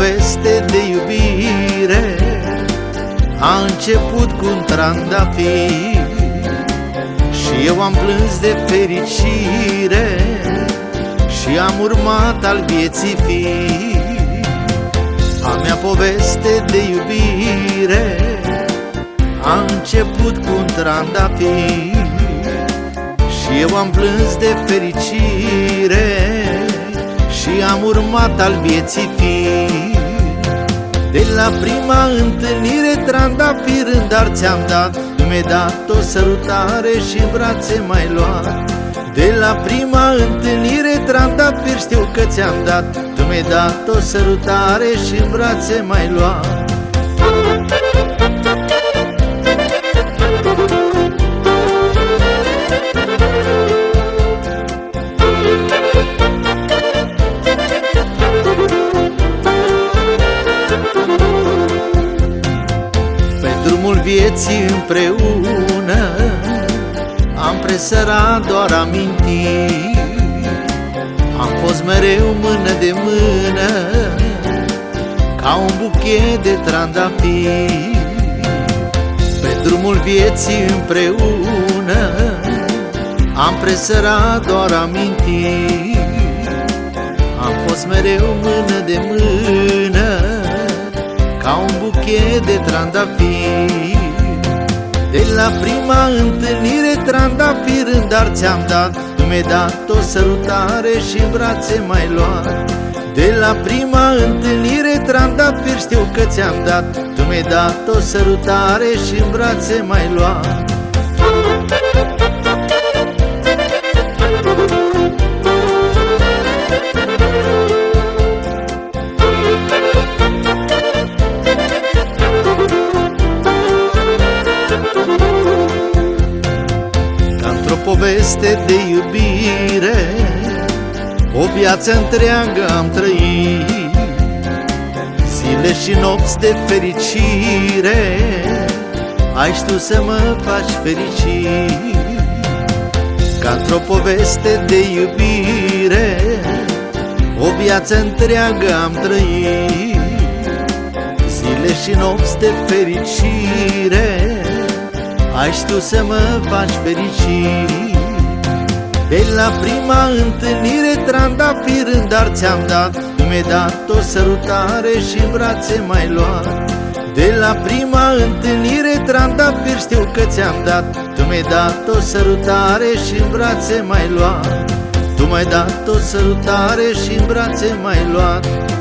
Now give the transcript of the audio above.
poveste de iubire a început cu un trandafir și eu am plâns de fericire și am urmat al vieții fir. A mea poveste de iubire a început cu un trandafir și eu am plâns de fericire și am urmat al vieții fir. De la prima întâlnire trandafir în dar ți-am dat, mi-ai dat o sărutare și în brațe m-ai luat. De la prima întâlnire trandafir știu că ți-am dat, tu mi-ai dat o sărutare și în brațe m-ai luat. Drumul vieții împreună am presărat doar amintiri, am fost mereu mână de mână ca un buchet de trandafiri. Pe drumul vieții împreună am presărat doar amintiri, am fost mereu mână de mână ca un buchet de trandafiri. De la prima întâlnire trandafir în dar ți-am dat, tu mi-ai dat o sărutare și în brațe m-ai luat. De la prima întâlnire trandafir știu că ți-am dat, tu mi-ai dat o sărutare și în brațe m-ai luat. Poveste de iubire, o viață întreagă am trăit, zile și nopți de fericire, ai știut să mă faci fericit. Ca într-o poveste de iubire, o viață întreagă am trăit, zile și nopți de fericire, ai știut să mă faci fericit. De la prima întâlnire trandafir în dar ți-am dat, tu mi-ai dat o sărutare și în brațe m-ai luat. De la prima întâlnire trandafir știu că ți-am dat, tu mi-ai dat o sărutare și în brațe m-ai luat. Tu mi-ai dat o sărutare și în brațe m-ai luat.